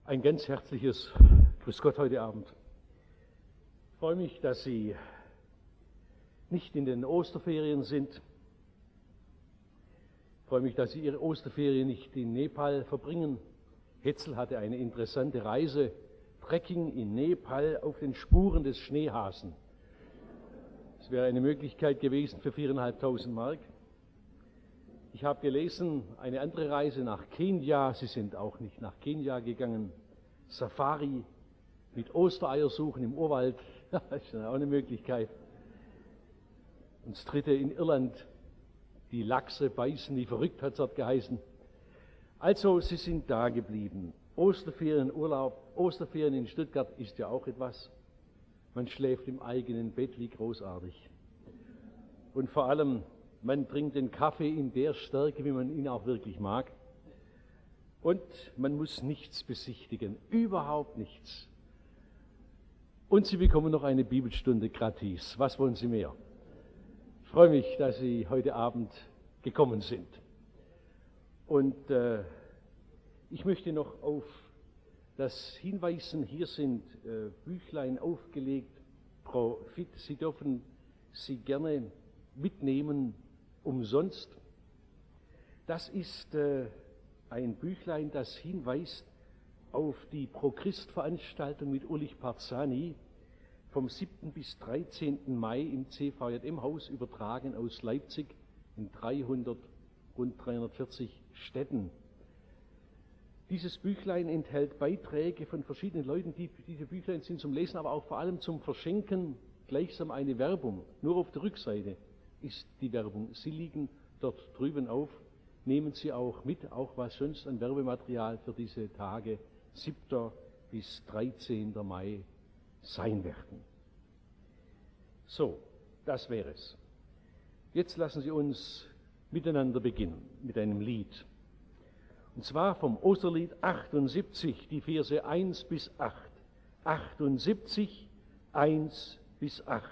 Ein ganz herzliches Grüß Gott heute Abend. Ich freue mich, dass Sie nicht in den Osterferien sind. Ich freue mich, dass Sie Ihre Osterferien nicht in Nepal verbringen. Hetzel hatte eine interessante Reise, Trekking in Nepal auf den Spuren des Schneehasen. Das wäre eine Möglichkeit gewesen für 4.500 Mark. Ich habe gelesen, eine andere Reise nach Kenia. Sie sind auch nicht nach Kenia gegangen. Safari mit Ostereier suchen im Urwald. Das ist auch eine Möglichkeit. Und das dritte in Irland. Die Lachse beißen, wie verrückt hat es dort geheißen. Also, sie sind da geblieben. Osterferienurlaub, Osterferien in Stuttgart ist ja auch etwas. Man schläft im eigenen Bett, wie großartig. Und vor allem, man trinkt den Kaffee in der Stärke, wie man ihn auch wirklich mag. Und man muss nichts besichtigen, überhaupt nichts. Und Sie bekommen noch eine Bibelstunde gratis. Was wollen Sie mehr? Ich freue mich, dass Sie heute Abend gekommen sind. Und ich möchte noch auf das hinweisen, hier sind Büchlein aufgelegt. Frau Fitt, Sie dürfen sie gerne mitnehmen, umsonst. Das ist ein Büchlein, das hinweist auf die Pro-Christ-Veranstaltung mit Ulrich Parzani vom 7. bis 13. Mai im CVJM-Haus, übertragen aus Leipzig in rund 340 Städten. Dieses Büchlein enthält Beiträge von verschiedenen Leuten. Diese Büchlein sind zum Lesen, aber auch vor allem zum Verschenken, gleichsam eine Werbung. Nur auf der Rückseite ist die Werbung. Sie liegen dort drüben auf. Nehmen Sie auch mit, auch was sonst an Werbematerial für diese Tage 7. bis 13. Mai sein werden. So, das wäre es. Jetzt lassen Sie uns miteinander beginnen mit einem Lied. Und zwar vom Osterlied 78, die Verse 1 bis 8. 78, 1 bis 8.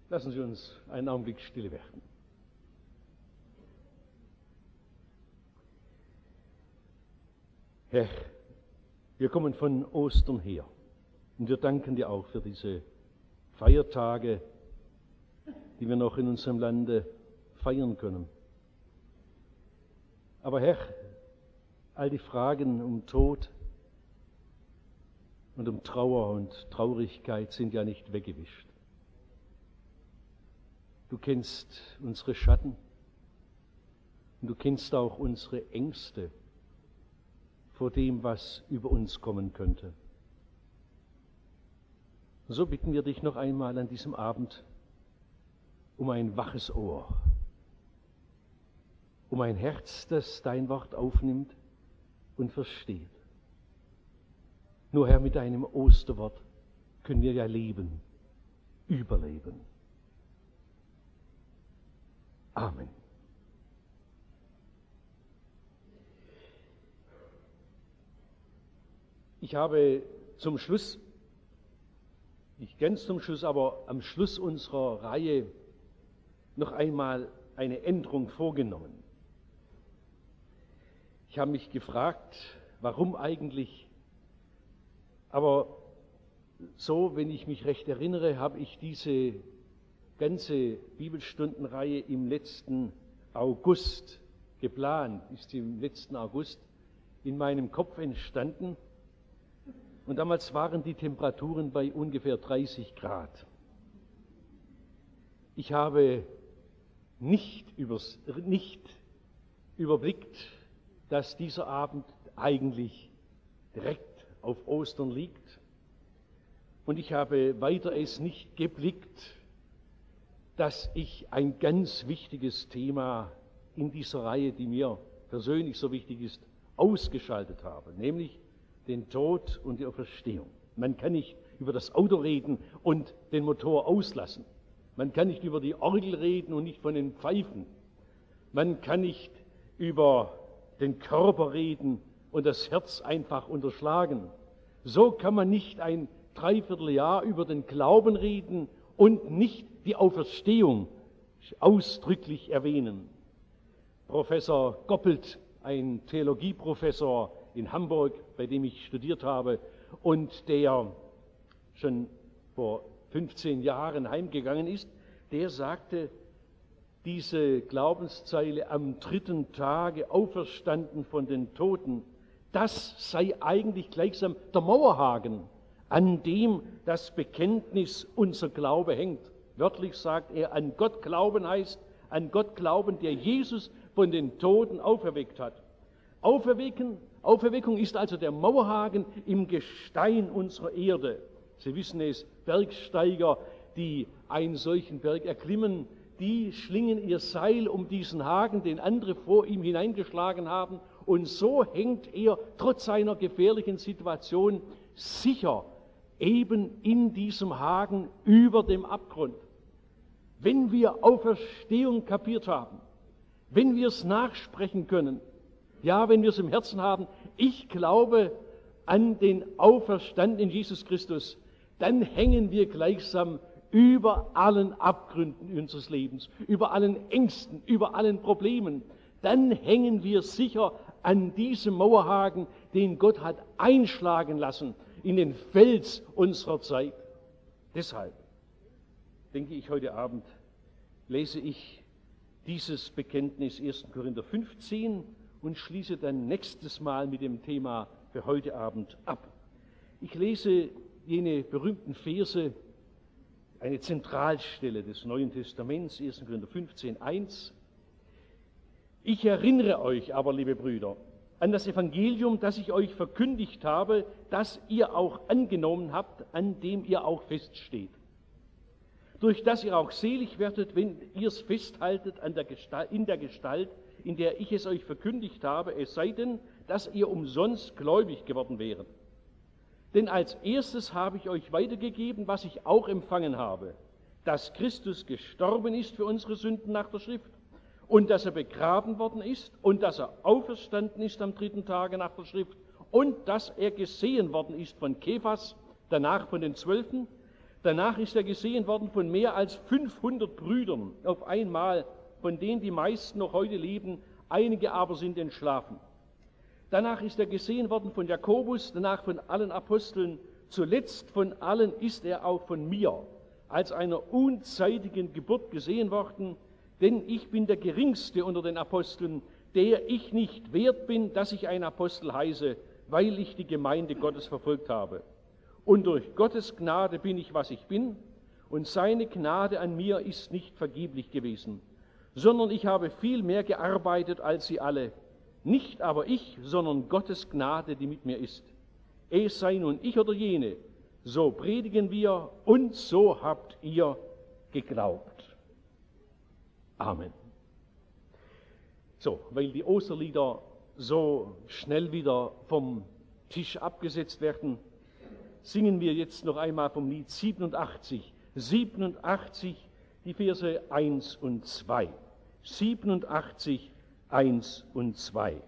Lassen Sie uns einen Augenblick stille werden. Herr, wir kommen von Ostern her und wir danken dir auch für diese Feiertage, die wir noch in unserem Lande feiern können. Aber Herr, all die Fragen um Tod und um Trauer und Traurigkeit sind ja nicht weggewischt. Du kennst unsere Schatten und du kennst auch unsere Ängste vor dem, was über uns kommen könnte. Und so bitten wir dich noch einmal an diesem Abend um ein waches Ohr, um ein Herz, das dein Wort aufnimmt und versteht. Nur Herr, mit deinem Osterwort können wir ja leben, überleben. Amen. Ich habe zum Schluss, nicht ganz zum Schluss, aber am Schluss unserer Reihe noch einmal eine Änderung vorgenommen. Ich habe mich gefragt, warum eigentlich, aber so, wenn ich mich recht erinnere, habe ich diese ganze Bibelstundenreihe im letzten August geplant, ist im letzten August in meinem Kopf entstanden. Und damals waren die Temperaturen bei ungefähr 30 Grad. Ich habe nicht überblickt, dass dieser Abend eigentlich direkt auf Ostern liegt. Und ich habe weiter es nicht geblickt, dass ich ein ganz wichtiges Thema in dieser Reihe, die mir persönlich so wichtig ist, ausgeschaltet habe, nämlich den Tod und die Auferstehung. Man kann nicht über das Auto reden und den Motor auslassen. Man kann nicht über die Orgel reden und nicht von den Pfeifen. Man kann nicht über den Körper reden und das Herz einfach unterschlagen. So kann man nicht ein Dreivierteljahr über den Glauben reden und nicht die Auferstehung ausdrücklich erwähnen. Professor Goppelt, ein Theologieprofessor in Hamburg, bei dem ich studiert habe und der schon vor 15 Jahren heimgegangen ist, der sagte, diese Glaubenszeile am dritten Tage auferstanden von den Toten, das sei eigentlich gleichsam der Mauerhaken, an dem das Bekenntnis unser Glaube hängt. Wörtlich sagt er, an Gott glauben heißt, an Gott glauben, der Jesus von den Toten auferweckt hat. Auferweckung ist also der Mauerhaken im Gestein unserer Erde. Sie wissen es, Bergsteiger, die einen solchen Berg erklimmen, die schlingen ihr Seil um diesen Haken, den andere vor ihm hineingeschlagen haben. Und so hängt er trotz seiner gefährlichen Situation sicher eben in diesem Haken über dem Abgrund. Wenn wir Auferstehung kapiert haben, wenn wir es nachsprechen können, ja, wenn wir es im Herzen haben, ich glaube an den auferstandenen Jesus Christus, dann hängen wir gleichsam über allen Abgründen unseres Lebens, über allen Ängsten, über allen Problemen. Dann hängen wir sicher an diesem Mauerhaken, den Gott hat einschlagen lassen in den Fels unserer Zeit. Deshalb denke ich, heute Abend lese ich dieses Bekenntnis 1. Korinther 15 und schließe dann nächstes Mal mit dem Thema für heute Abend ab. Ich lese jene berühmten Verse, eine Zentralstelle des Neuen Testaments, 1. Korinther 15, 1. Ich erinnere euch aber, liebe Brüder, an das Evangelium, das ich euch verkündigt habe, das ihr auch angenommen habt, an dem ihr auch feststeht. Durch das ihr auch selig werdet, wenn ihr es festhaltet in der Gestalt, in der ich es euch verkündigt habe, es sei denn, dass ihr umsonst gläubig geworden wäret. Denn als erstes habe ich euch weitergegeben, was ich auch empfangen habe, dass Christus gestorben ist für unsere Sünden nach der Schrift und dass er begraben worden ist und dass er auferstanden ist am dritten Tage nach der Schrift und dass er gesehen worden ist von Kephas, danach von den 12, Danach ist er gesehen worden von mehr als 500 Brüdern auf einmal, von denen die meisten noch heute leben, einige aber sind entschlafen. Danach ist er gesehen worden von Jakobus, danach von allen Aposteln, zuletzt von allen ist er auch von mir als einer unzeitigen Geburt gesehen worden, denn ich bin der Geringste unter den Aposteln, der ich nicht wert bin, dass ich ein Apostel heiße, weil ich die Gemeinde Gottes verfolgt habe. Und durch Gottes Gnade bin ich, was ich bin, und seine Gnade an mir ist nicht vergeblich gewesen, sondern ich habe viel mehr gearbeitet als sie alle. Nicht aber ich, sondern Gottes Gnade, die mit mir ist. Es sei nun ich oder jene, so predigen wir und so habt ihr geglaubt. Amen. So, weil die Osterlieder so schnell wieder vom Tisch abgesetzt werden, singen wir jetzt noch einmal vom Lied 87. 87, die Verse 1 und 2. 87, 1 und 2.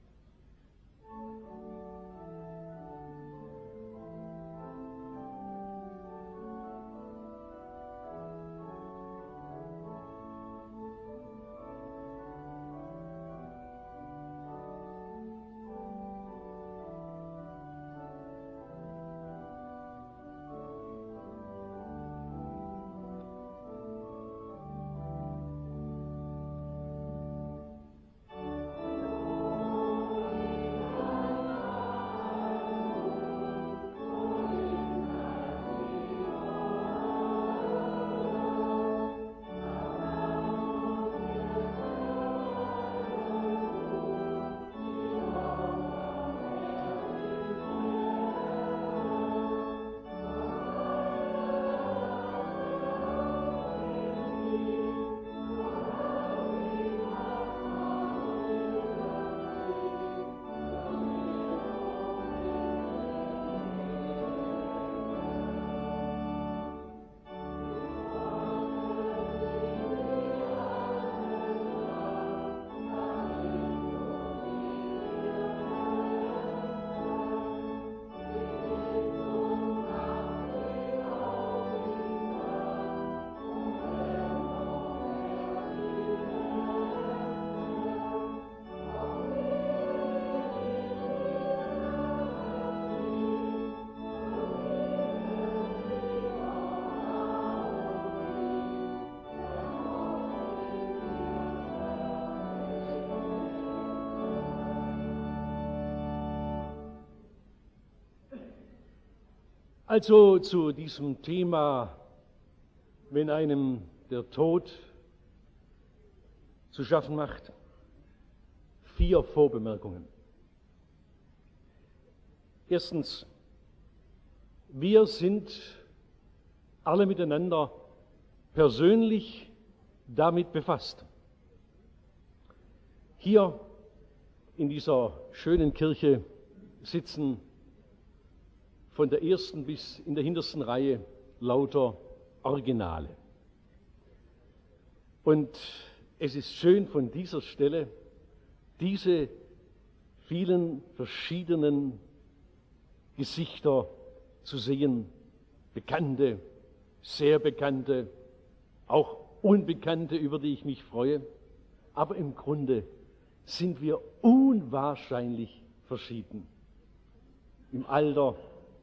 Also zu diesem Thema, wenn einem der Tod zu schaffen macht, 4 Vorbemerkungen. Erstens, wir sind alle miteinander persönlich damit befasst. Hier in dieser schönen Kirche sitzen von der ersten bis in der hintersten Reihe lauter Originale. Und es ist schön, von dieser Stelle diese vielen verschiedenen Gesichter zu sehen, bekannte, sehr bekannte, auch unbekannte, über die ich mich freue. Aber im Grunde sind wir unwahrscheinlich verschieden. Im Alter,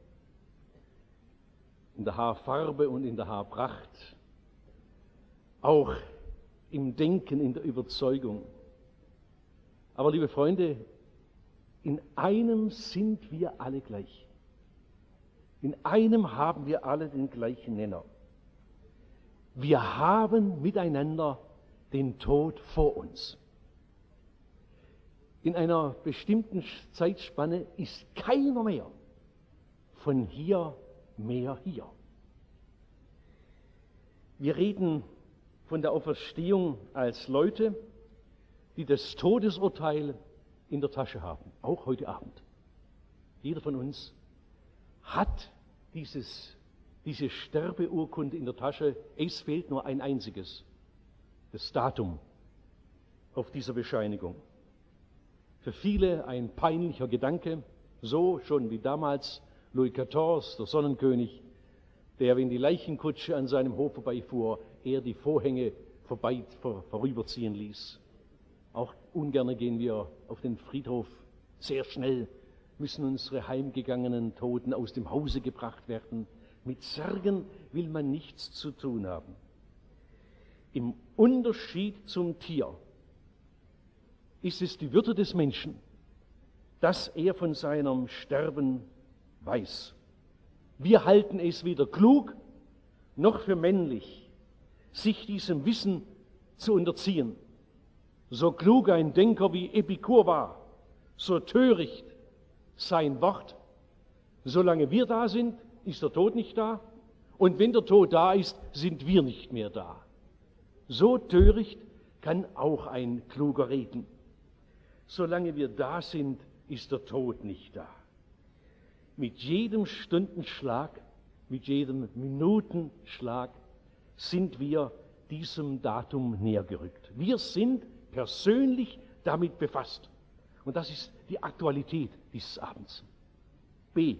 in der Haarfarbe und in der Haarpracht, auch im Denken, in der Überzeugung. Aber liebe Freunde, in einem sind wir alle gleich. In einem haben wir alle den gleichen Nenner. Wir haben miteinander den Tod vor uns. In einer bestimmten Zeitspanne ist keiner mehr von hier mehr hier. Wir reden von der Auferstehung als Leute, die das Todesurteil in der Tasche haben, auch heute Abend. Jeder von uns hat diese Sterbeurkunde in der Tasche. Es fehlt nur ein einziges, das Datum auf dieser Bescheinigung. Für viele ein peinlicher Gedanke, so schon wie damals Louis XIV, der Sonnenkönig, der, wenn die Leichenkutsche an seinem Hof vorbeifuhr, er die Vorhänge vorüberziehen ließ. Auch ungern gehen wir auf den Friedhof. Sehr schnell müssen unsere heimgegangenen Toten aus dem Hause gebracht werden. Mit Särgen will man nichts zu tun haben. Im Unterschied zum Tier ist es die Würde des Menschen, dass er von seinem Sterben weiß. Wir halten es weder klug noch für männlich, sich diesem Wissen zu unterziehen. So klug ein Denker wie Epikur war, so töricht sein Wort. Solange wir da sind, ist der Tod nicht da. Und wenn der Tod da ist, sind wir nicht mehr da. So töricht kann auch ein Kluger reden. Solange wir da sind, ist der Tod nicht da. Mit jedem Stundenschlag, mit jedem Minutenschlag sind wir diesem Datum näher gerückt. Wir sind persönlich damit befasst. Und das ist die Aktualität dieses Abends. B.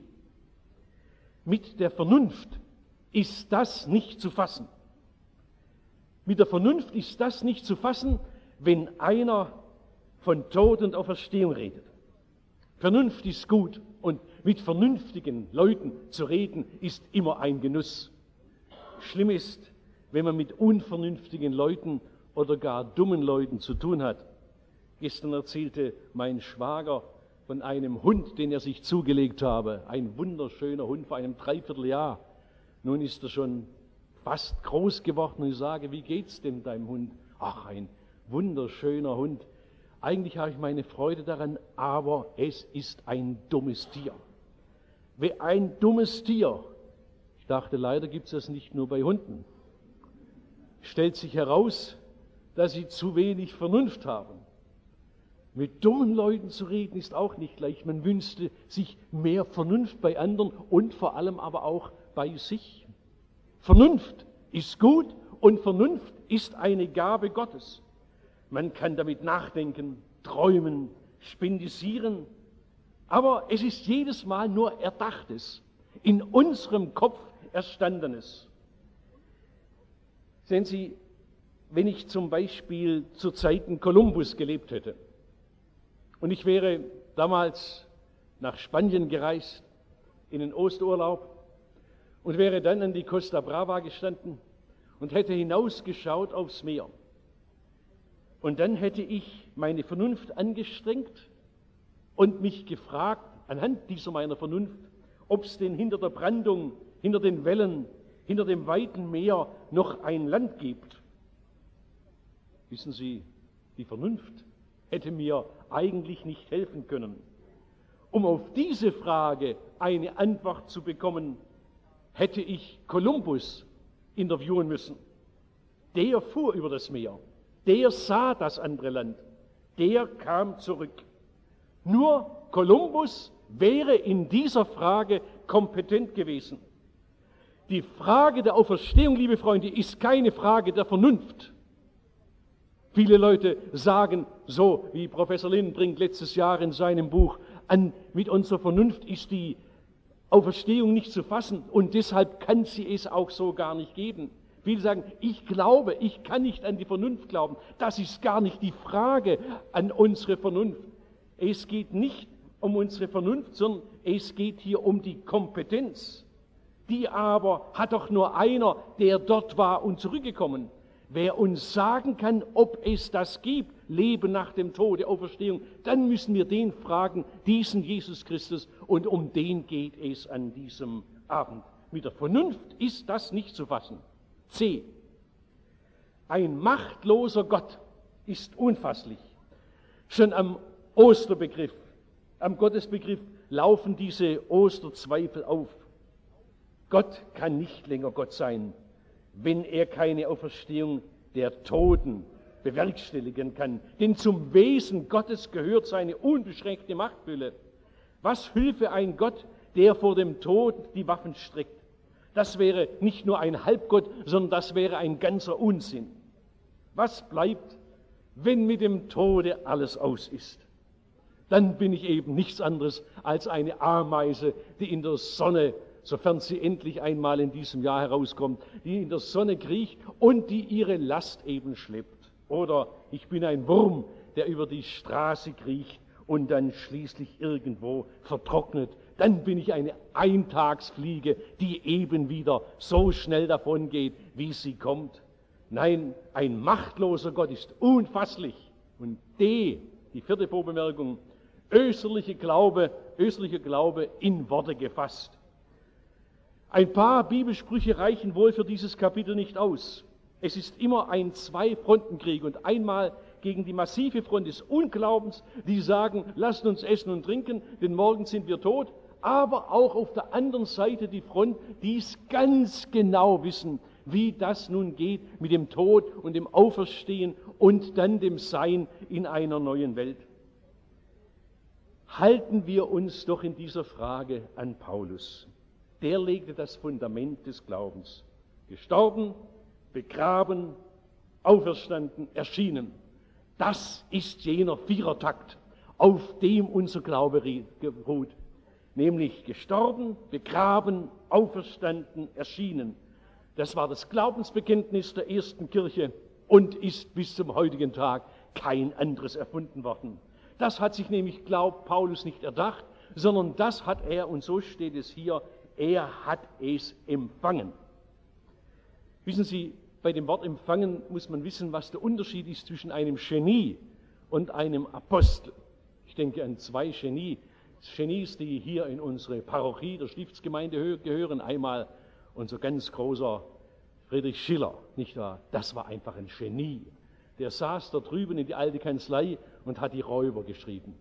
Mit der Vernunft ist das nicht zu fassen. Mit der Vernunft ist das nicht zu fassen, wenn einer von Tod und Auferstehung redet. Vernunft ist gut und mit vernünftigen Leuten zu reden ist immer ein Genuss. Schlimm ist, wenn man mit unvernünftigen Leuten oder gar dummen Leuten zu tun hat. Gestern erzählte mein Schwager von einem Hund, den er sich zugelegt habe. Ein wunderschöner Hund vor einem Dreivierteljahr. Nun ist er schon fast groß geworden und ich sage, wie geht's denn deinem Hund? Ach, ein wunderschöner Hund. Eigentlich habe ich meine Freude daran, aber es ist ein dummes Tier. Wie ein dummes Tier. Ich dachte, leider gibt es das nicht nur bei Hunden. Stellt sich heraus, dass sie zu wenig Vernunft haben. Mit dummen Leuten zu reden ist auch nicht leicht. Man wünschte sich mehr Vernunft bei anderen und vor allem aber auch bei sich. Vernunft ist gut und Vernunft ist eine Gabe Gottes. Man kann damit nachdenken, träumen, spindisieren, aber es ist jedes Mal nur Erdachtes, in unserem Kopf Erstandenes. Sehen Sie, wenn ich zum Beispiel zu Zeiten Kolumbus gelebt hätte und ich wäre damals nach Spanien gereist in den Osturlaub und wäre dann an die Costa Brava gestanden und hätte hinausgeschaut aufs Meer. Und dann hätte ich meine Vernunft angestrengt und mich gefragt, anhand dieser meiner Vernunft, ob es denn hinter der Brandung, hinter den Wellen, hinter dem weiten Meer noch ein Land gibt. Wissen Sie, die Vernunft hätte mir eigentlich nicht helfen können. Um auf diese Frage eine Antwort zu bekommen, hätte ich Kolumbus interviewen müssen. Der fuhr über das Meer. Der sah das andere Land. Der kam zurück. Nur Kolumbus wäre in dieser Frage kompetent gewesen. Die Frage der Auferstehung, liebe Freunde, ist keine Frage der Vernunft. Viele Leute sagen, so wie Professor Lindenbrink letztes Jahr in seinem Buch, mit unserer Vernunft ist die Auferstehung nicht zu fassen und deshalb kann sie es auch so gar nicht geben. Viele sagen, ich glaube, ich kann nicht an die Vernunft glauben. Das ist gar nicht die Frage an unsere Vernunft. Es geht nicht um unsere Vernunft, sondern es geht hier um die Kompetenz. Die aber hat doch nur einer, der dort war und zurückgekommen. Wer uns sagen kann, ob es das gibt, Leben nach dem Tode, Auferstehung, dann müssen wir den fragen, diesen Jesus Christus, und um den geht es an diesem Abend. Mit der Vernunft ist das nicht zu fassen. C. Ein machtloser Gott ist unfasslich. Schon am Osterbegriff, am Gottesbegriff laufen diese Osterzweifel auf. Gott kann nicht länger Gott sein, wenn er keine Auferstehung der Toten bewerkstelligen kann. Denn zum Wesen Gottes gehört seine unbeschränkte Machtfülle. Was hülfe ein Gott, der vor dem Tod die Waffen streckt? Das wäre nicht nur ein Halbgott, sondern das wäre ein ganzer Unsinn. Was bleibt, wenn mit dem Tode alles aus ist? Dann bin ich eben nichts anderes als eine Ameise, die in der Sonne sofern sie endlich einmal in diesem Jahr herauskommt, die in der Sonne kriecht und die ihre Last eben schleppt. Oder ich bin ein Wurm, der über die Straße kriecht und dann schließlich irgendwo vertrocknet. Dann bin ich eine Eintagsfliege, die eben wieder so schnell davon geht, wie sie kommt. Nein, ein machtloser Gott ist unfasslich. Und die vierte Vorbemerkung, österlicher Glaube in Worte gefasst. Ein paar Bibelsprüche reichen wohl für dieses Kapitel nicht aus. Es ist immer ein Zwei-Fronten-Krieg und einmal gegen die massive Front des Unglaubens, die sagen, lasst uns essen und trinken, denn morgen sind wir tot, aber auch auf der anderen Seite die Front, die es ganz genau wissen, wie das nun geht mit dem Tod und dem Auferstehen und dann dem Sein in einer neuen Welt. Halten wir uns doch in dieser Frage an Paulus. Der legte das Fundament des Glaubens. Gestorben, begraben, auferstanden, erschienen. Das ist jener Vierertakt, auf dem unser Glaube ruht. Nämlich gestorben, begraben, auferstanden, erschienen. Das war das Glaubensbekenntnis der ersten Kirche und ist bis zum heutigen Tag kein anderes erfunden worden. Das hat sich nämlich, glaubt Paulus, nicht erdacht, sondern das hat er, und so steht es hier, er hat es empfangen. Wissen Sie, bei dem Wort empfangen muss man wissen, was der Unterschied ist zwischen einem Genie und einem Apostel. Ich denke an zwei Genies, die hier in unsere Parochie der Stiftsgemeinde gehören. Einmal unser ganz großer Friedrich Schiller, nicht wahr? Das war einfach ein Genie. Der saß da drüben in die alte Kanzlei und hat die Räuber geschrieben.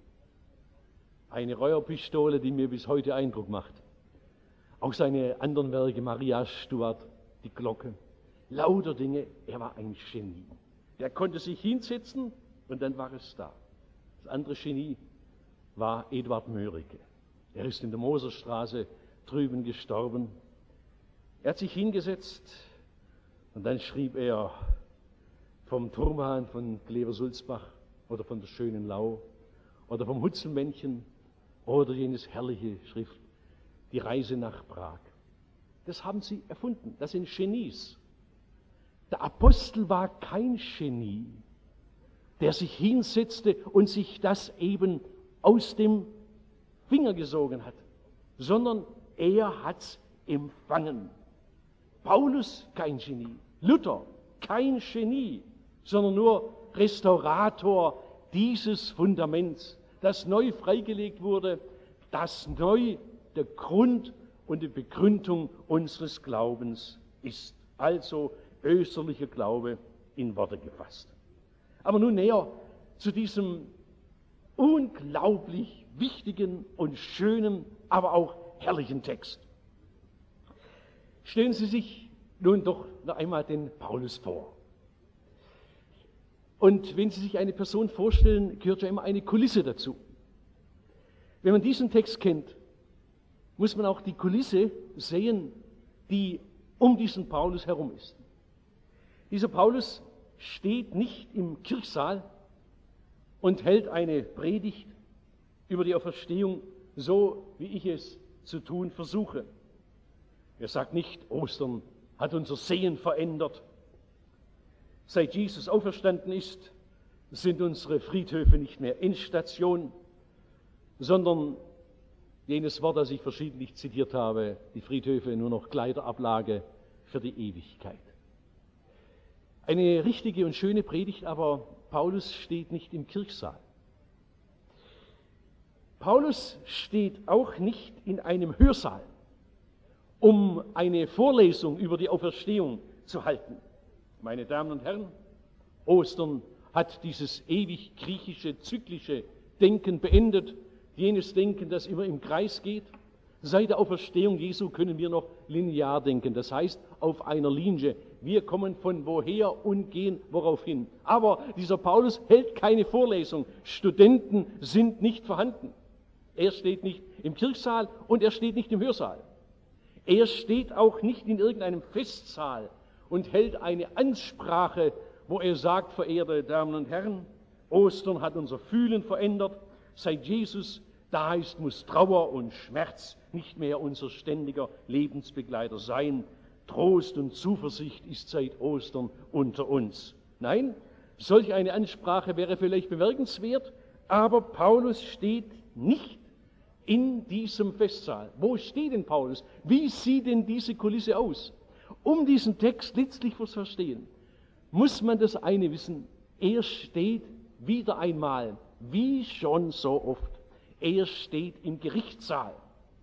Eine Räuberpistole, die mir bis heute Eindruck macht. Auch seine anderen Werke, Maria Stuart, die Glocke, lauter Dinge, er war ein Genie. Der konnte sich hinsetzen und dann war es da. Das andere Genie war Eduard Mörike. Er ist in der Moserstraße drüben gestorben. Er hat sich hingesetzt und dann schrieb er vom Turmhahn von Klever-Sulzbach oder von der schönen Lau oder vom Hutzelmännchen oder jenes herrliche Schrift, die Reise nach Prag. Das haben sie erfunden, das sind Genies. Der Apostel war kein Genie, der sich hinsetzte und sich das eben aus dem Finger gesogen hat, sondern er hat's empfangen. Paulus kein Genie, Luther kein Genie, sondern nur Restaurator dieses Fundaments, das neu freigelegt wurde, das neu der Grund und die Begründung unseres Glaubens ist. Also österlicher Glaube in Worte gefasst. Aber nun näher zu diesem unglaublich wichtigen und schönen, aber auch herrlichen Text. Stellen Sie sich nun doch noch einmal den Paulus vor. Und wenn Sie sich eine Person vorstellen, gehört ja immer eine Kulisse dazu. Wenn man diesen Text kennt, muss man auch die Kulisse sehen, die um diesen Paulus herum ist. Dieser Paulus steht nicht im Kirchsaal und hält eine Predigt über die Auferstehung, so wie ich es zu tun versuche. Er sagt nicht, Ostern hat unser Sehen verändert. Seit Jesus auferstanden ist, sind unsere Friedhöfe nicht mehr Endstation, sondern jenes Wort, das ich verschiedentlich zitiert habe, die Friedhöfe nur noch Kleiderablage für die Ewigkeit. Eine richtige und schöne Predigt, aber Paulus steht nicht im Kirchsaal. Paulus steht auch nicht in einem Hörsaal, um eine Vorlesung über die Auferstehung zu halten. Meine Damen und Herren, Ostern hat dieses ewig griechische, zyklische Denken beendet, jenes Denken, das immer im Kreis geht. Seit der Auferstehung Jesu können wir noch linear denken, das heißt auf einer Linie. Wir kommen von woher und gehen worauf hin. Aber dieser Paulus hält keine Vorlesung. Studenten sind nicht vorhanden. Er steht nicht im Kirchsaal und er steht nicht im Hörsaal. Er steht auch nicht in irgendeinem Festsaal und hält eine Ansprache, wo er sagt, verehrte Damen und Herren, Ostern hat unser Fühlen verändert. Seit Jesus Da heißt, muss Trauer und Schmerz nicht mehr unser ständiger Lebensbegleiter sein. Trost und Zuversicht ist seit Ostern unter uns. Nein, solch eine Ansprache wäre vielleicht bemerkenswert, aber Paulus steht nicht in diesem Festsaal. Wo steht denn Paulus? Wie sieht denn diese Kulisse aus? Um diesen Text letztlich zu verstehen, muss man das eine wissen. Er steht wieder einmal, wie schon so oft, er steht im Gerichtssaal.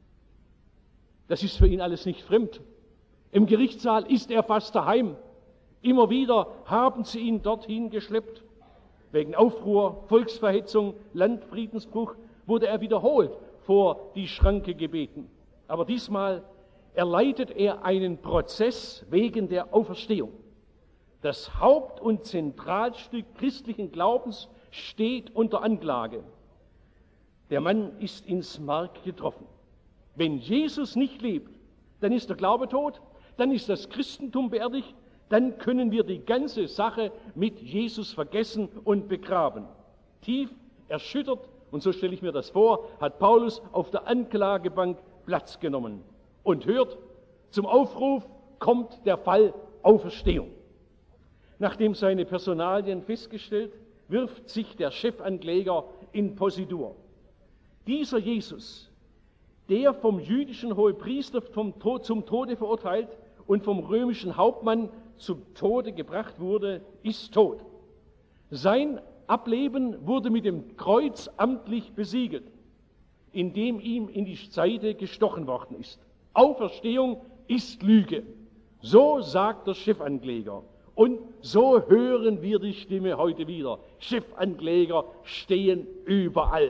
Das ist für ihn alles nicht fremd. Im Gerichtssaal ist er fast daheim. Immer wieder haben sie ihn dorthin geschleppt. Wegen Aufruhr, Volksverhetzung, Landfriedensbruch wurde er wiederholt vor die Schranke gebeten. Aber diesmal erleidet er einen Prozess wegen der Auferstehung. Das Haupt- und Zentralstück christlichen Glaubens steht unter Anklage. Der Mann ist ins Mark getroffen. Wenn Jesus nicht lebt, dann ist der Glaube tot, dann ist das Christentum beerdigt, dann können wir die ganze Sache mit Jesus vergessen und begraben. Tief erschüttert, und so stelle ich mir das vor, hat Paulus auf der Anklagebank Platz genommen und hört, zum Aufruf kommt der Fall Auferstehung. Nachdem seine Personalien festgestellt, wirft sich der Chefankläger in Positur. Dieser Jesus, der vom jüdischen Hohepriester zum Tode verurteilt und vom römischen Hauptmann zum Tode gebracht wurde, ist tot. Sein Ableben wurde mit dem Kreuz amtlich besiegelt, indem ihm in die Seite gestochen worden ist. Auferstehung ist Lüge. So sagt der Chefankläger. Und so hören wir die Stimme heute wieder. Chefankläger stehen überall.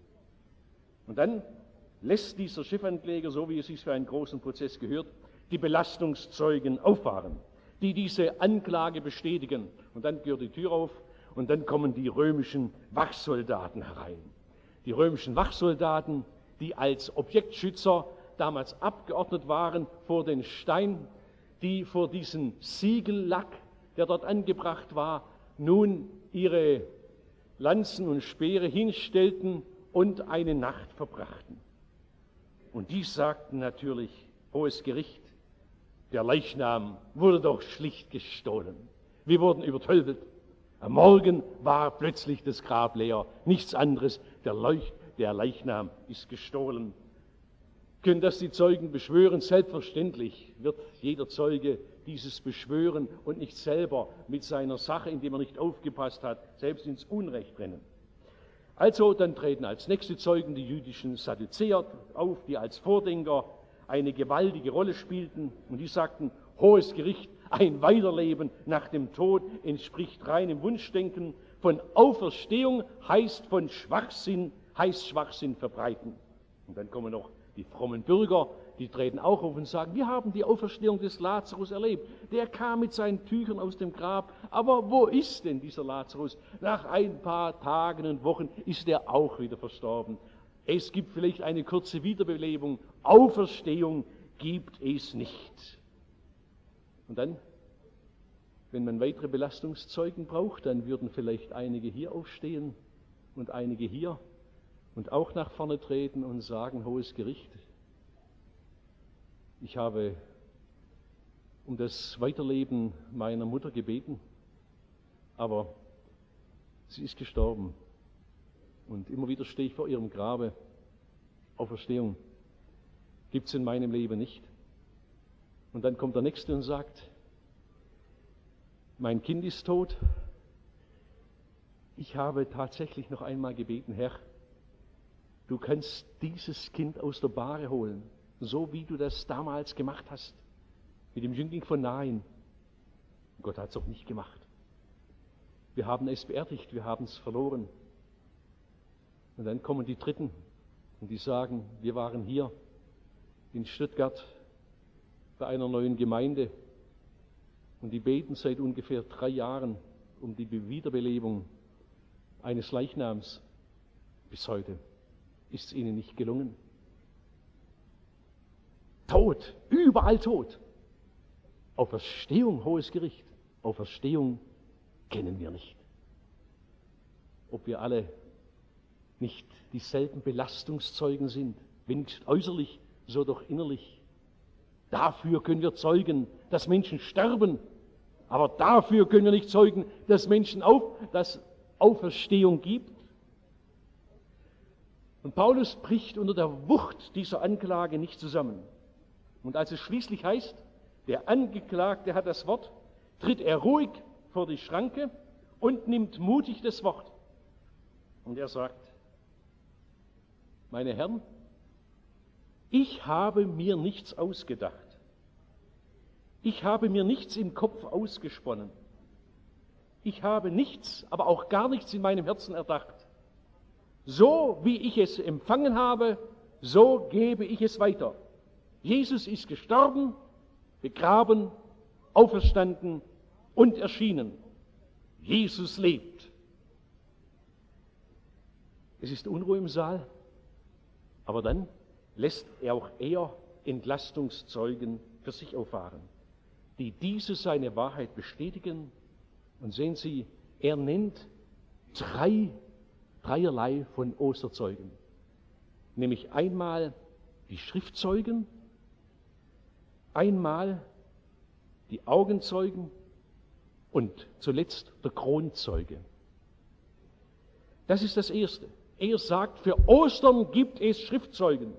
Und dann lässt dieser Chefankläger, so wie es sich für einen großen Prozess gehört, die Belastungszeugen auffahren, die diese Anklage bestätigen. Und dann geht die Tür auf und dann kommen die römischen Wachsoldaten herein. Die römischen Wachsoldaten, die als Objektschützer damals abgeordnet waren vor den Stein, die vor diesen Siegellack, der dort angebracht war, nun ihre Lanzen und Speere hinstellten und eine Nacht verbrachten. Und die sagten natürlich, hohes Gericht, der Leichnam wurde doch schlicht gestohlen. Wir wurden übertölpelt. Am Morgen war plötzlich das Grab leer. Nichts anderes, der Leichnam ist gestohlen. Können das die Zeugen beschwören? Selbstverständlich wird jeder Zeuge dieses beschwören und nicht selber mit seiner Sache, indem er nicht aufgepasst hat, selbst ins Unrecht rennen. Also dann treten als nächste Zeugen die jüdischen Sadduzäer auf, die als Vordenker eine gewaltige Rolle spielten, und die sagten, hohes Gericht, ein Weiterleben nach dem Tod entspricht reinem Wunschdenken, von Auferstehung heißt Schwachsinn verbreiten. Und dann kommen noch die frommen Bürger, die treten auch auf und sagen, wir haben die Auferstehung des Lazarus erlebt. Der kam mit seinen Tüchern aus dem Grab. Aber wo ist denn dieser Lazarus? Nach ein paar Tagen und Wochen ist er auch wieder verstorben. Es gibt vielleicht eine kurze Wiederbelebung. Auferstehung gibt es nicht. Und dann, wenn man weitere Belastungszeugen braucht, dann würden vielleicht einige hier aufstehen und einige hier und auch nach vorne treten und sagen, hohes Gericht, ich habe um das Weiterleben meiner Mutter gebeten, aber sie ist gestorben. Und immer wieder stehe ich vor ihrem Grabe. Auferstehung gibt es in meinem Leben nicht. Und dann kommt der Nächste und sagt, mein Kind ist tot. Ich habe tatsächlich noch einmal gebeten, Herr, du kannst dieses Kind aus der Bahre holen, so wie du das damals gemacht hast, mit dem Jüngling von Nain. Gott hat es auch nicht gemacht. Wir haben es beerdigt, wir haben es verloren. Und dann kommen die Dritten und die sagen, wir waren hier in Stuttgart bei einer neuen Gemeinde und die beten seit ungefähr 3 Jahren um die Wiederbelebung eines Leichnams. Bis heute ist es ihnen nicht gelungen. Tod, überall Tod. Auferstehung, hohes Gericht. Auferstehung kennen wir nicht. Ob wir alle nicht dieselben Belastungszeugen sind, wenn nicht äußerlich, so doch innerlich. Dafür können wir zeugen, dass Menschen sterben, aber dafür können wir nicht zeugen, dass dass Auferstehung gibt. Und Paulus bricht unter der Wucht dieser Anklage nicht zusammen. Und als es schließlich heißt, der Angeklagte hat das Wort, tritt er ruhig vor die Schranke und nimmt mutig das Wort. Und er sagt, meine Herren, ich habe mir nichts ausgedacht. Ich habe mir nichts im Kopf ausgesponnen. Ich habe nichts, aber auch gar nichts in meinem Herzen erdacht. So wie ich es empfangen habe, so gebe ich es weiter. Jesus ist gestorben, begraben, auferstanden und erschienen. Jesus lebt. Es ist Unruhe im Saal, aber dann lässt er auch Entlastungszeugen für sich auffahren, die diese seine Wahrheit bestätigen. Und sehen Sie, er nennt dreierlei von Osterzeugen. Nämlich einmal die Schriftzeugen, einmal die Augenzeugen und zuletzt der Kronzeuge. Das ist das Erste. Er sagt, für Ostern gibt es Schriftzeugen.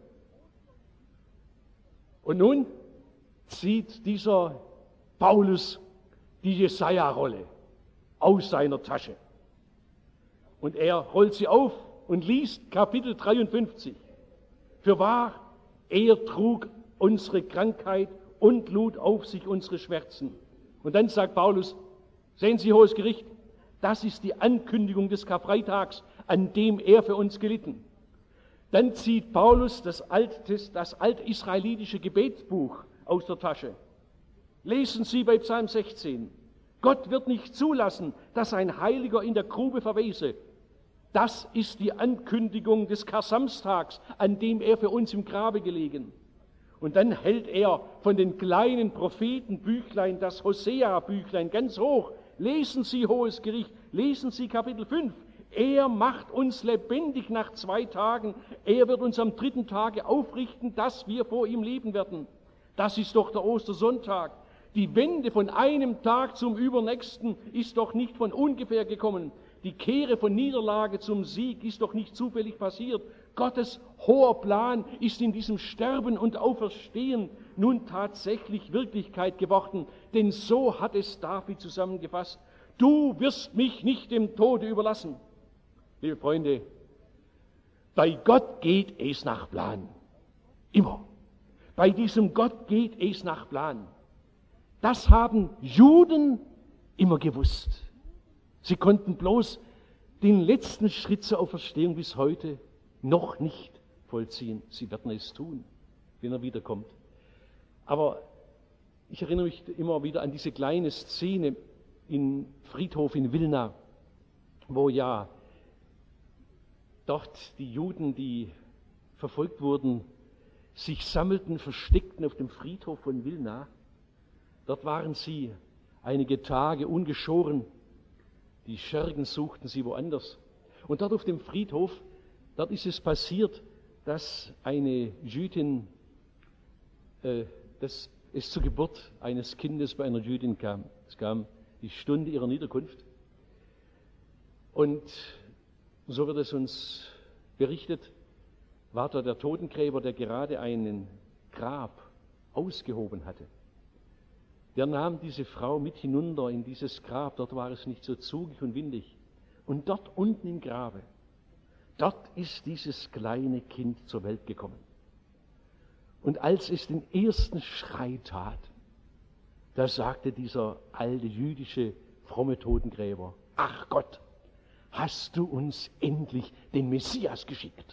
Und nun zieht dieser Paulus die Jesaja-Rolle aus seiner Tasche. Und er rollt sie auf und liest Kapitel 53. Fürwahr, er trug unsere Krankheit und lud auf sich unsere Schmerzen. Und dann sagt Paulus, sehen Sie, Hohes Gericht, das ist die Ankündigung des Karfreitags, an dem er für uns gelitten. Dann zieht Paulus das altisraelitische Gebetsbuch aus der Tasche. Lesen Sie bei Psalm 16. Gott wird nicht zulassen, dass ein Heiliger in der Grube verwese. Das ist die Ankündigung des Kar-Samstags, an dem er für uns im Grabe gelegen. Und dann hält er von den kleinen Prophetenbüchlein, das Hosea-Büchlein, ganz hoch. Lesen Sie, Hohes Gericht, lesen Sie Kapitel 5. Er macht uns lebendig nach 2 Tagen. Er wird uns am 3. Tage aufrichten, dass wir vor ihm leben werden. Das ist doch der Ostersonntag. Die Wende von einem Tag zum übernächsten ist doch nicht von ungefähr gekommen. Die Kehre von Niederlage zum Sieg ist doch nicht zufällig passiert. Gottes hoher Plan ist in diesem Sterben und Auferstehen nun tatsächlich Wirklichkeit geworden. Denn so hat es David zusammengefasst. Du wirst mich nicht dem Tode überlassen. Liebe Freunde, bei Gott geht es nach Plan. Immer. Bei diesem Gott geht es nach Plan. Das haben Juden immer gewusst. Sie konnten bloß den letzten Schritt zur Auferstehung bis heute noch nicht vollziehen. Sie werden es tun, wenn er wiederkommt. Aber ich erinnere mich immer wieder an diese kleine Szene im Friedhof in Wilna, wo ja dort die Juden, die verfolgt wurden, sich sammelten, versteckten auf dem Friedhof von Wilna. Dort waren sie einige Tage ungeschoren. Die Schergen suchten sie woanders. Und dort auf dem Friedhof, dort ist es passiert, dass eine Jüdin, dass es zur Geburt eines Kindes bei einer Jüdin kam. Es kam die Stunde ihrer Niederkunft. Und so wird es uns berichtet, war da der Totengräber, der gerade einen Grab ausgehoben hatte. Der nahm diese Frau mit hinunter in dieses Grab, dort war es nicht so zugig und windig. Und dort unten im Grabe, dort ist dieses kleine Kind zur Welt gekommen. Und als es den ersten Schrei tat, da sagte dieser alte jüdische, fromme Totengräber, ach Gott, hast du uns endlich den Messias geschickt?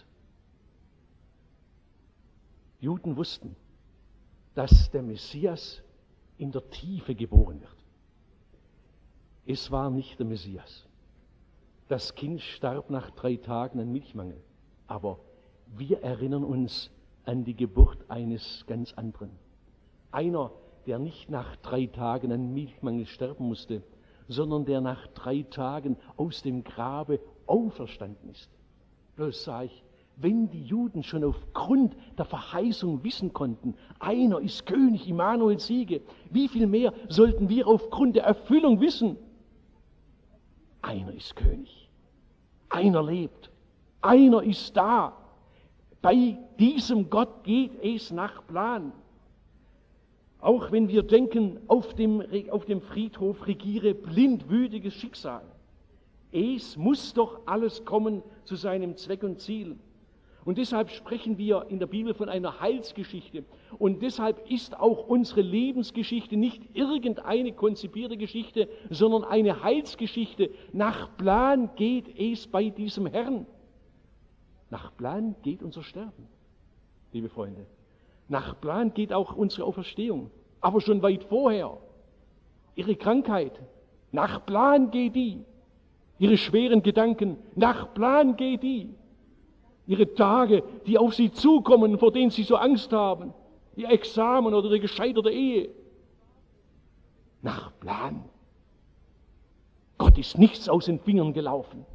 Juden wussten, dass der Messias in der Tiefe geboren wird. Es war nicht der Messias. Das Kind starb nach 3 Tagen an Milchmangel. Aber wir erinnern uns an die Geburt eines ganz anderen. Einer, der nicht nach 3 Tagen an Milchmangel sterben musste, sondern der nach 3 Tagen aus dem Grabe auferstanden ist. Bloß sage ich, wenn die Juden schon aufgrund der Verheißung wissen konnten, einer ist König, Immanuel siege, wie viel mehr sollten wir aufgrund der Erfüllung wissen, einer ist König, einer lebt, einer ist da. Bei diesem Gott geht es nach Plan. Auch wenn wir denken, auf dem Friedhof regiere blindwütiges Schicksal. Es muss doch alles kommen zu seinem Zweck und Ziel. Und deshalb sprechen wir in der Bibel von einer Heilsgeschichte. Und deshalb ist auch unsere Lebensgeschichte nicht irgendeine konzipierte Geschichte, sondern eine Heilsgeschichte. Nach Plan geht es bei diesem Herrn. Nach Plan geht unser Sterben, liebe Freunde. Nach Plan geht auch unsere Auferstehung. Aber schon weit vorher. Ihre Krankheit, nach Plan geht die. Ihre schweren Gedanken, nach Plan geht die. Ihre Tage, die auf sie zukommen, vor denen sie so Angst haben, ihr Examen oder die gescheiterte Ehe. Nach Plan. Gott ist nichts aus den Fingern gelaufen.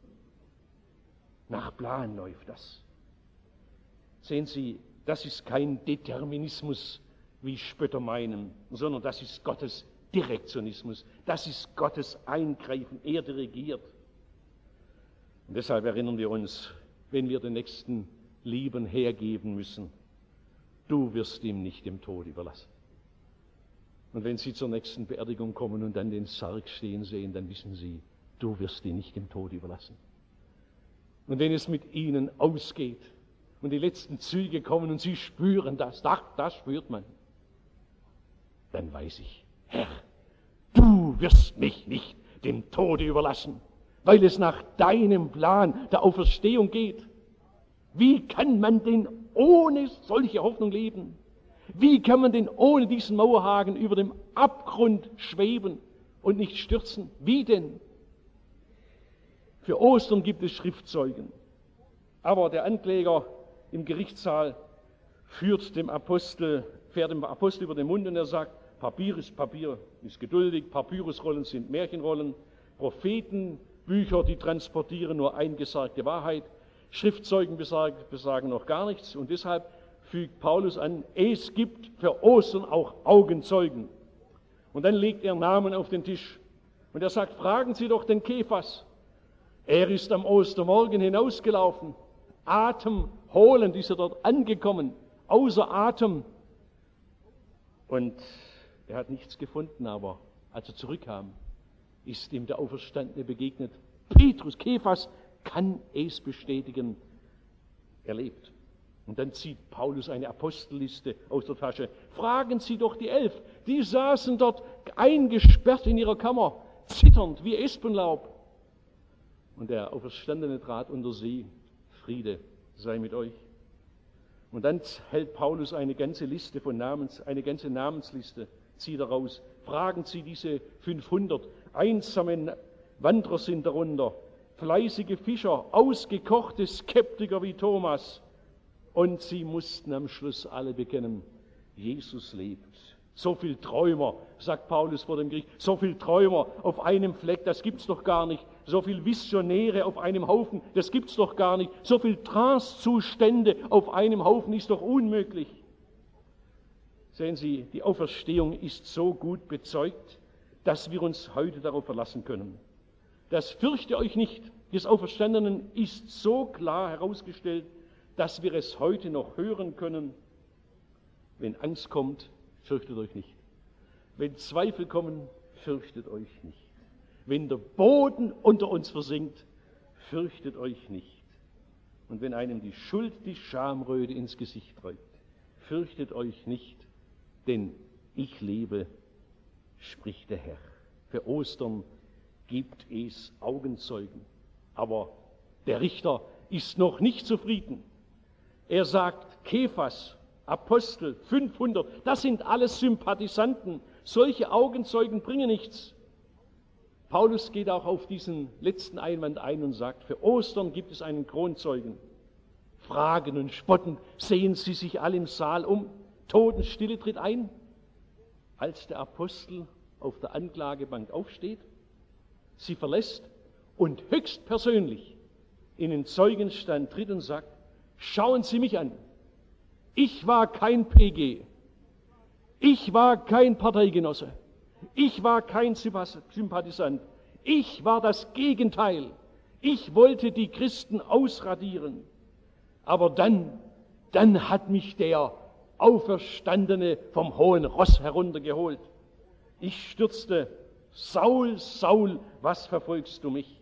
Nach Plan läuft das. Sehen Sie, das ist kein Determinismus, wie Spötter meinen, sondern das ist Gottes Direktionismus. Das ist Gottes Eingreifen. Er dirigiert. Und deshalb erinnern wir uns, wenn wir den Nächsten lieben, hergeben müssen, du wirst ihm nicht dem Tod überlassen. Und wenn Sie zur nächsten Beerdigung kommen und dann den Sarg stehen sehen, dann wissen Sie, du wirst ihn nicht dem Tod überlassen. Und wenn es mit Ihnen ausgeht und die letzten Züge kommen und Sie spüren das, das spürt man, dann weiß ich, Herr, du wirst mich nicht dem Tode überlassen, weil es nach deinem Plan der Auferstehung geht. Wie kann man denn ohne solche Hoffnung leben? Wie kann man denn ohne diesen Mauerhaken über dem Abgrund schweben und nicht stürzen? Wie denn? Für Ostern gibt es Schriftzeugen. Aber der Ankläger im Gerichtssaal fährt dem Apostel über den Mund und er sagt, Papier, ist geduldig, Papyrusrollen sind Märchenrollen, Prophetenbücher, die transportieren nur eingesagte Wahrheit, Schriftzeugen besagen noch gar nichts und deshalb fügt Paulus an, es gibt für Ostern auch Augenzeugen. Und dann legt er Namen auf den Tisch und er sagt, fragen Sie doch den Kephas. Er ist am Ostermorgen hinausgelaufen, atemholend ist er dort angekommen, außer Atem. Und er hat nichts gefunden, aber als er zurückkam, ist ihm der Auferstandene begegnet. Petrus, Kephas, kann es bestätigen, er lebt. Und dann zieht Paulus eine Apostelliste aus der Tasche. Fragen Sie doch die 11, die saßen dort eingesperrt in ihrer Kammer, zitternd wie Espenlaub. Und der Auferstandene trat unter sie, Friede sei mit euch. Und dann hält Paulus eine ganze Namensliste, zieht er raus. Fragen Sie diese 500, einsame Wanderer sind darunter, fleißige Fischer, ausgekochte Skeptiker wie Thomas. Und sie mussten am Schluss alle bekennen, Jesus lebt. So viel Träumer, sagt Paulus vor dem Gericht, so viel Träumer auf einem Fleck, das gibt's doch gar nicht. So viel Visionäre auf einem Haufen, das gibt's doch gar nicht. So viel Trancezustände auf einem Haufen ist doch unmöglich. Sehen Sie, die Auferstehung ist so gut bezeugt, dass wir uns heute darauf verlassen können. Das Fürchte euch nicht des Auferstandenen ist so klar herausgestellt, dass wir es heute noch hören können. Wenn Angst kommt, fürchtet euch nicht. Wenn Zweifel kommen, fürchtet euch nicht. Wenn der Boden unter uns versinkt, fürchtet euch nicht. Und wenn einem die Schuld die Schamröte ins Gesicht treibt, fürchtet euch nicht, denn ich lebe, spricht der Herr. Für Ostern gibt es Augenzeugen. Aber der Richter ist noch nicht zufrieden. Er sagt, Kephas, Apostel, 500, das sind alles Sympathisanten. Solche Augenzeugen bringen nichts. Paulus geht auch auf diesen letzten Einwand ein und sagt, für Ostern gibt es einen Kronzeugen. Fragen und spotten, sehen sie sich alle im Saal um, Totenstille tritt ein, als der Apostel auf der Anklagebank aufsteht, sie verlässt und höchstpersönlich in den Zeugenstand tritt und sagt, schauen Sie mich an, ich war kein PG, ich war kein Parteigenosse, ich war kein Sympathisant, ich war das Gegenteil, ich wollte die Christen ausradieren, aber dann hat mich der Auferstandene vom hohen Ross heruntergeholt. Ich stürzte, Saul, Saul, was verfolgst du mich?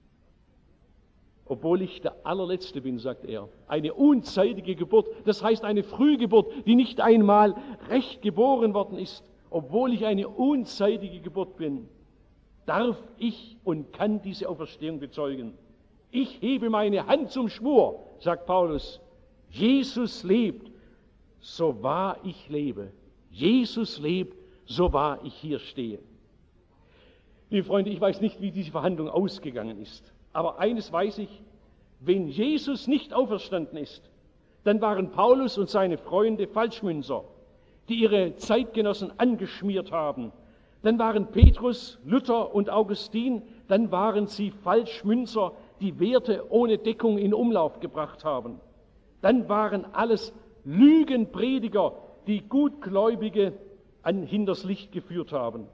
Obwohl ich der Allerletzte bin, sagt er. Eine unzeitige Geburt, das heißt eine Frühgeburt, die nicht einmal recht geboren worden ist. Obwohl ich eine unzeitige Geburt bin, darf ich und kann diese Auferstehung bezeugen. Ich hebe meine Hand zum Schwur, sagt Paulus. Jesus lebt, so wahr ich lebe. Jesus lebt, so wahr ich hier stehe. Liebe Freunde, ich weiß nicht, wie diese Verhandlung ausgegangen ist. Aber eines weiß ich, wenn Jesus nicht auferstanden ist, dann waren Paulus und seine Freunde Falschmünzer, die ihre Zeitgenossen angeschmiert haben. Dann waren Petrus, Luther und Augustin, dann waren sie Falschmünzer, die Werte ohne Deckung in Umlauf gebracht haben. Dann waren alles Lügenprediger, die Gutgläubige hinters Licht geführt haben.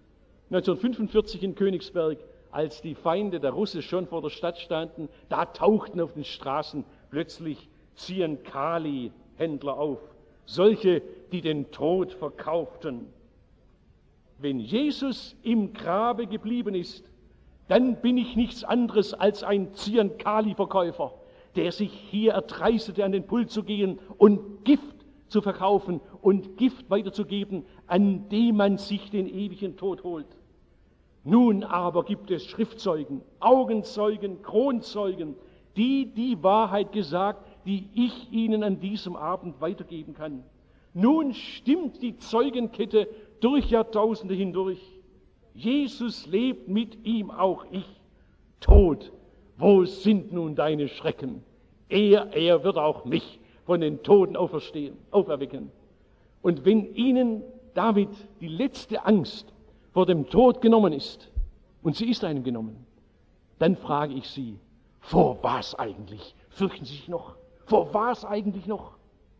1945 in Königsberg, als die Feinde der Russen schon vor der Stadt standen, da tauchten auf den Straßen plötzlich Zyankali-Händler auf. Solche, die den Tod verkauften. Wenn Jesus im Grabe geblieben ist, dann bin ich nichts anderes als ein Zyankali-Verkäufer, der sich hier erdreistete, an den Pult zu gehen und Gift zu verkaufen und Gift weiterzugeben, an dem man sich den ewigen Tod holt. Nun aber gibt es Schriftzeugen, Augenzeugen, Kronzeugen, die die Wahrheit gesagt, die ich Ihnen an diesem Abend weitergeben kann. Nun stimmt die Zeugenkette durch Jahrtausende hindurch. Jesus lebt, mit ihm auch ich. Tod, wo sind nun deine Schrecken? Er wird auch mich von den Toten auferwecken. Und wenn Ihnen damit die letzte Angst vor dem Tod genommen ist, und sie ist einem genommen, dann frage ich Sie, vor was eigentlich fürchten Sie sich noch? Vor was eigentlich noch?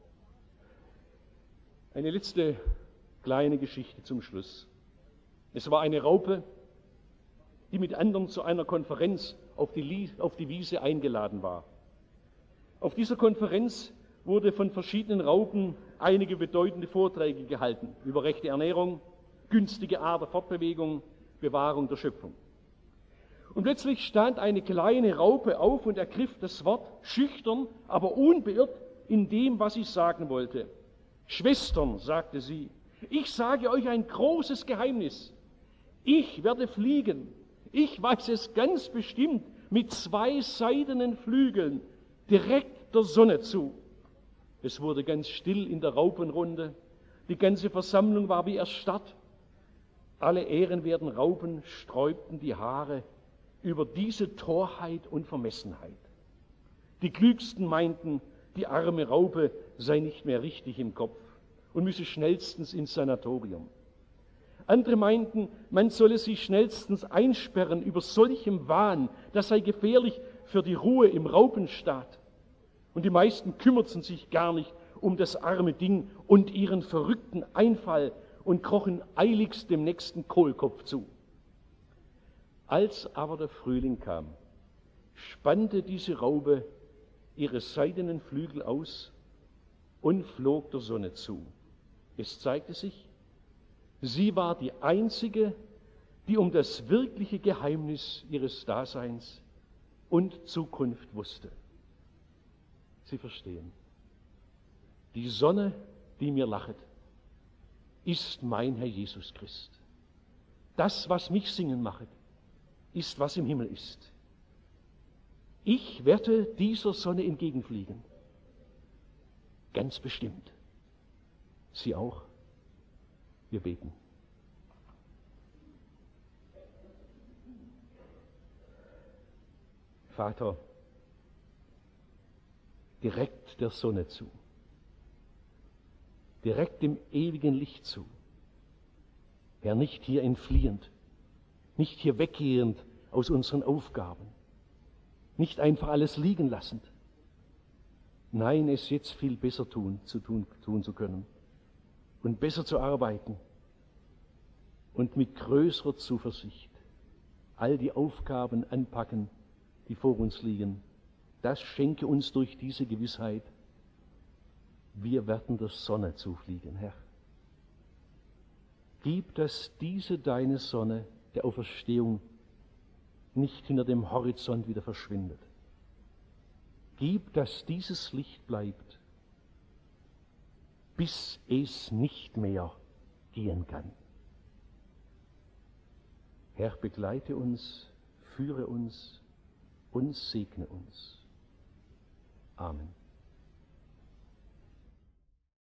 Eine letzte kleine Geschichte zum Schluss. Es war eine Raupe, die mit anderen zu einer Konferenz auf die Wiese eingeladen war. Auf dieser Konferenz wurde von verschiedenen Raupen einige bedeutende Vorträge gehalten über rechte Ernährung, günstige Art der Fortbewegung, Bewahrung der Schöpfung. Und plötzlich stand eine kleine Raupe auf und ergriff das Wort, schüchtern, aber unbeirrt in dem, was sie sagen wollte. Schwestern, sagte sie, ich sage euch ein großes Geheimnis. Ich werde fliegen. Ich weiß es ganz bestimmt, mit 2 seidenen Flügeln direkt der Sonne zu. Es wurde ganz still in der Raupenrunde. Die ganze Versammlung war wie erstarrt. Alle ehrenwerten Raupen sträubten die Haare über diese Torheit und Vermessenheit. Die Klügsten meinten, die arme Raupe sei nicht mehr richtig im Kopf und müsse schnellstens ins Sanatorium. Andere meinten, man solle sie schnellstens einsperren über solchem Wahn, das sei gefährlich für die Ruhe im Raupenstaat. Und die meisten kümmerten sich gar nicht um das arme Ding und ihren verrückten Einfall und krochen eiligst dem nächsten Kohlkopf zu. Als aber der Frühling kam, spannte diese Raupe ihre seidenen Flügel aus und flog der Sonne zu. Es zeigte sich, sie war die einzige, die um das wirkliche Geheimnis ihres Daseins und Zukunft wusste. Sie verstehen, die Sonne, die mir lachet, ist mein Herr Jesus Christ. Das, was mich singen machet, ist, was im Himmel ist. Ich werde dieser Sonne entgegenfliegen. Ganz bestimmt. Sie auch. Wir beten. Vater, direkt der Sonne zu, direkt dem ewigen Licht zu. Herr, nicht hier entfliehend, nicht hier weggehend aus unseren Aufgaben, Nicht einfach alles liegen lassend. Nein, es jetzt viel besser tun zu können und besser zu arbeiten und mit größerer Zuversicht all die Aufgaben anpacken, die vor uns liegen. Das schenke uns durch diese Gewissheit, wir werden der Sonne zufliegen, Herr. Gib, dass diese deine Sonne der Auferstehung nicht hinter dem Horizont wieder verschwindet. Gib, dass dieses Licht bleibt, bis es nicht mehr gehen kann. Herr, begleite uns, führe uns und segne uns. Amen.